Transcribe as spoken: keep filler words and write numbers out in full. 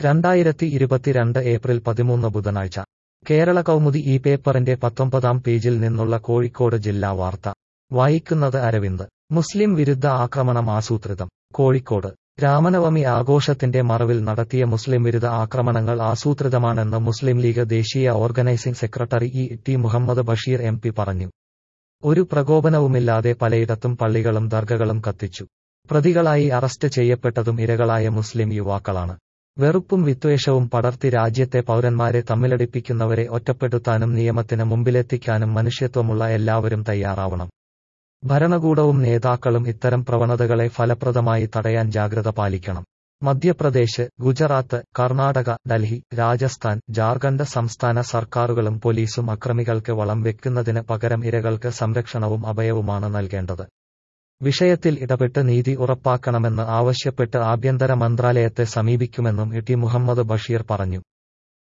രണ്ടായിരത്തി ഇരുപത്തിരണ്ട് ഏപ്രിൽ പതിമൂന്ന് ബുധനാഴ്ച കേരള കൗമുദി ഈ പേപ്പറിന്റെ പത്തൊമ്പതാം പേജിൽ നിന്നുള്ള കോഴിക്കോട് ജില്ലാ വാർത്ത വായിക്കുന്നത് അരവിന്ദ്. മുസ്ലിം വിരുദ്ധ ആക്രമണം ആസൂത്രിതം. കോഴിക്കോട് രാമനവമി ആഘോഷത്തിന്റെ മറവിൽ നടത്തിയ മുസ്ലിം വിരുദ്ധ ആക്രമണങ്ങൾ ആസൂത്രിതമാണെന്ന് മുസ്ലിം ലീഗ് ദേശീയ organising secretary E T Muhammad Basheer M P പറഞ്ഞു. ഒരു പ്രകോപനവുമില്ലാതെ പലയിടത്തും പള്ളികളും ദർഗകളും കത്തിച്ചു. പ്രതികളായി അറസ്റ്റ് ചെയ്യപ്പെട്ടതും ഇരകളായ മുസ്ലിം യുവാക്കളാണ്. വെറുപ്പും വിദ്വേഷവും പടർത്തി രാജ്യത്തെ പൗരന്മാരെ തമ്മിലടിപ്പിക്കുന്നവരെ ഒറ്റപ്പെടുത്താനും നിയമത്തിന് മുമ്പിലെത്തിക്കാനും മനുഷ്യത്വമുള്ള എല്ലാവരും തയ്യാറാവണം. ഭരണകൂടവും നേതാക്കളും ഇത്തരം പ്രവണതകളെ ഫലപ്രദമായി തടയാൻ ജാഗ്രത പാലിക്കണം. മധ്യപ്രദേശ്, ഗുജറാത്ത്, കർണാടക, ഡൽഹി, രാജസ്ഥാൻ, ജാർഖണ്ഡ് സംസ്ഥാന സർക്കാരുകളും പോലീസും അക്രമികൾക്ക് വളം വെക്കുന്നതിന് പകരം ഇരകൾക്ക് സംരക്ഷണവും അഭയവുമാണ് നൽകേണ്ടത്. വിഷയത്തിൽ ഇടപെട്ട് നീതി ഉറപ്പാക്കണമെന്ന് ആവശ്യപ്പെട്ട് ആഭ്യന്തര മന്ത്രാലയത്തെ സമീപിക്കുമെന്നും ഇ ടി മുഹമ്മദ് ബഷീർ പറഞ്ഞു.